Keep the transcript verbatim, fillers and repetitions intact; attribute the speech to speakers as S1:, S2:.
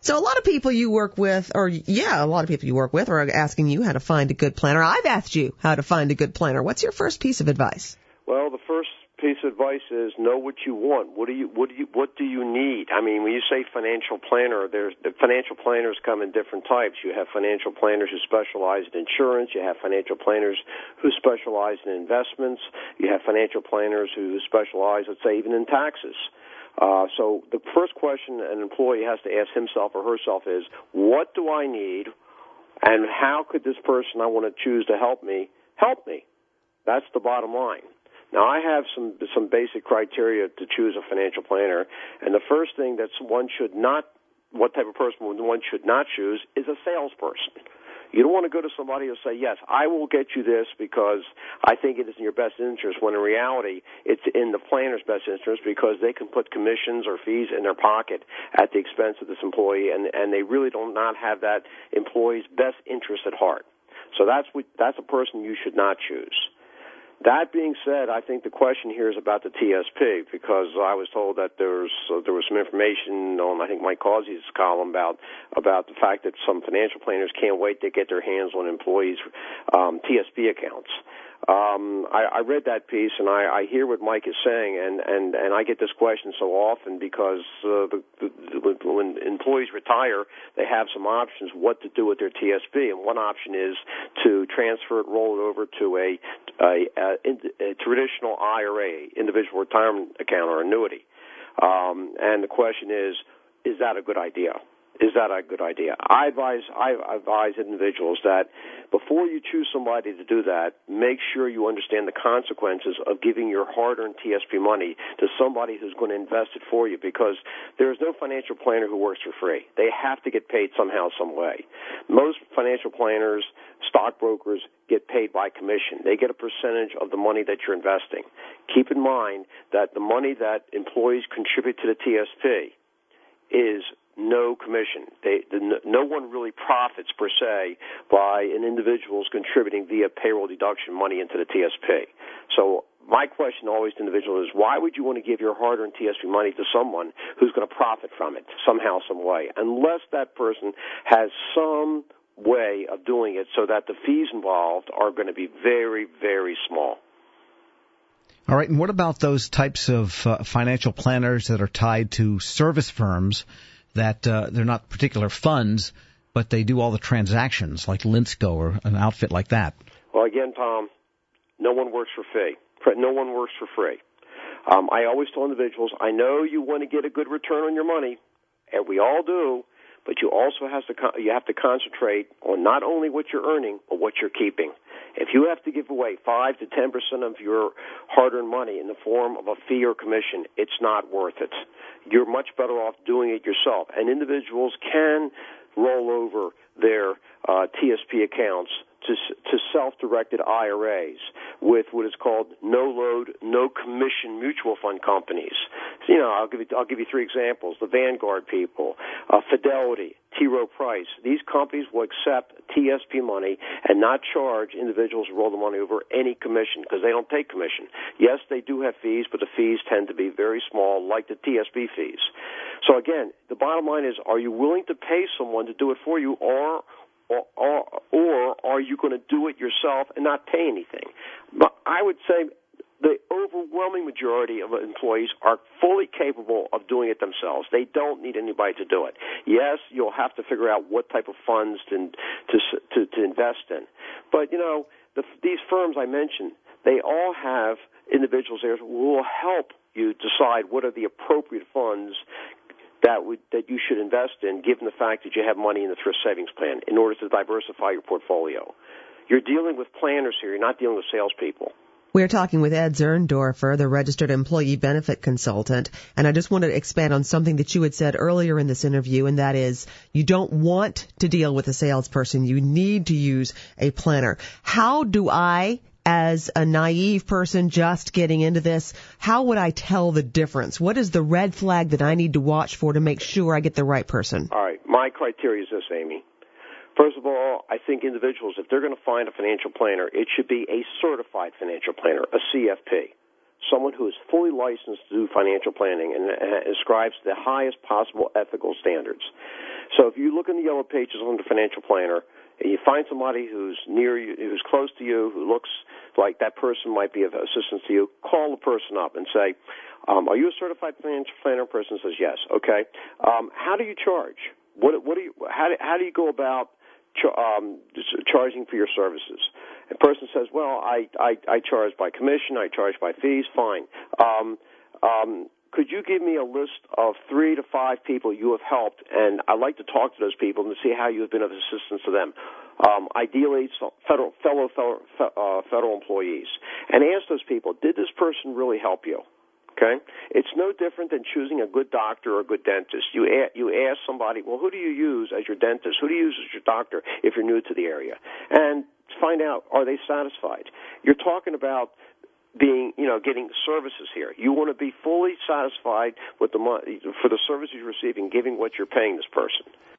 S1: So a lot of people you work with, or yeah, a lot of people you work with are asking you how to find a good planner. I've asked you how to find a good planner. What's your first piece of advice?
S2: Well, the first piece of advice is know what you want. What do you what do you what do you need? I mean, when you say financial planner, there's the financial planners come in different types. You have financial planners who specialize in insurance. You have financial planners who specialize in investments. You have financial planners who specialize, let's say, even in taxes. Uh, so the first question an employee has to ask himself or herself is, what do I need, and how could this person I want to choose to help me help me? That's the bottom line. Now, I have some some basic criteria to choose a financial planner, and the first thing that one should not, what type of person one should not choose, is a salesperson. You don't want to go to somebody who will say, yes, I will get you this because I think it is in your best interest, when in reality it's in the planner's best interest because they can put commissions or fees in their pocket at the expense of this employee, and, and they really do not have that employee's best interest at heart. So that's what, that's a person you should not choose. That being said, I think the question here is about the T S P, because I was told that there's uh, there was some information on, I think, Mike Causey's column about about the fact that some financial planners can't wait to get their hands on employees' um, T S P accounts. Um, I, I read that piece, and I, I hear what Mike is saying, and, and, and I get this question so often because uh, the, the, when employees retire, they have some options what to do with their T S P, and one option is to transfer it, roll it over to a, a, a, a traditional I R A, individual retirement account or annuity. Um, and the question is, is that a good idea? Is that a good idea? I advise I advise individuals that before you choose somebody to do that, make sure you understand the consequences of giving your hard-earned T S P money to somebody who's going to invest it for you, because there is no financial planner who works for free. They have to get paid somehow, some way. Most financial planners, stockbrokers, get paid by commission. They get a percentage of the money that you're investing. Keep in mind that the money that employees contribute to the T S P is no commission. They, the, no one really profits, per se, by an individual's contributing via payroll deduction money into the T S P. So my question always to individuals is, why would you want to give your hard-earned T S P money to someone who's going to profit from it somehow, some way, unless that person has some way of doing it so that the fees involved are going to be very, very small.
S3: All right, and what about those types of uh, financial planners that are tied to service firms that uh, they're not particular funds, but they do all the transactions, like Linsco or an outfit like that?
S2: Well, again, Tom, no one works for free. No one works for free. Um, I always tell individuals, I know you want to get a good return on your money, and we all do, but you also have to con- you have to concentrate on not only what you're earning, but what you're keeping. If you have to give away five to ten percent of your hard-earned money in the form of a fee or commission, it's not worth it. You're much better off doing it yourself. And individuals can roll over their uh, T S P accounts to to self-directed I R As with what is called no-load, no-commission mutual fund companies. So, you know, I'll give you I'll give you three examples: the Vanguard people, uh, Fidelity, T. Rowe Price. These companies will accept T S P money and not charge individuals who roll the money over any commission, because they don't take commission. Yes, they do have fees, but the fees tend to be very small, like the T S P fees. So again, the bottom line is: are you willing to pay someone to do it for you, or Or, or, or are you going to do it yourself and not pay anything? But I would say the overwhelming majority of employees are fully capable of doing it themselves. They don't need anybody to do it. Yes, you'll have to figure out what type of funds to to to, to invest in. But, you know, the, these firms I mentioned, they all have individuals there who will help you decide what are the appropriate funds that would, that you should invest in, given the fact that you have money in the thrift savings plan, in order to diversify your portfolio. You're dealing with planners here. You're not dealing with salespeople.
S1: We're talking with Ed Zerndorfer, the registered employee benefit consultant, and I just want to expand on something that you had said earlier in this interview, and that is you don't want to deal with a salesperson. You need to use a planner. How do I, as a naive person just getting into this, how would I tell the difference? What is the red flag that I need to watch for to make sure I get the right person?
S2: All right. My criteria is this, Amy. First of all, I think individuals, if they're going to find a financial planner, it should be a certified financial planner, a C F P, someone who is fully licensed to do financial planning and ascribes the highest possible ethical standards. So if you look in the yellow pages on the financial planner and you find somebody who's near you, who's close to you, who looks like that person might be of assistance to you, call the person up and say, um, are you a certified financial planner? Person says yes. Okay. Um, how do you charge? What, what do you, how do, how do you go about ch- um, charging for your services? A person says, well, I, I, I charge by commission, I charge by fees, fine. Um, um, could you give me a list of three to five people you have helped, and I'd like to talk to those people and see how you have been of assistance to them. Um, ideally, federal, fellow, fellow, uh, federal employees. And ask those people, did this person really help you? Okay? It's no different than choosing a good doctor or a good dentist. You a- you ask somebody, well, who do you use as your dentist? Who do you use as your doctor if you're new to the area? And find out, are they satisfied? You're talking about being, you know, getting services here. You want to be fully satisfied with the money for the services you're receiving, giving what you're paying this person.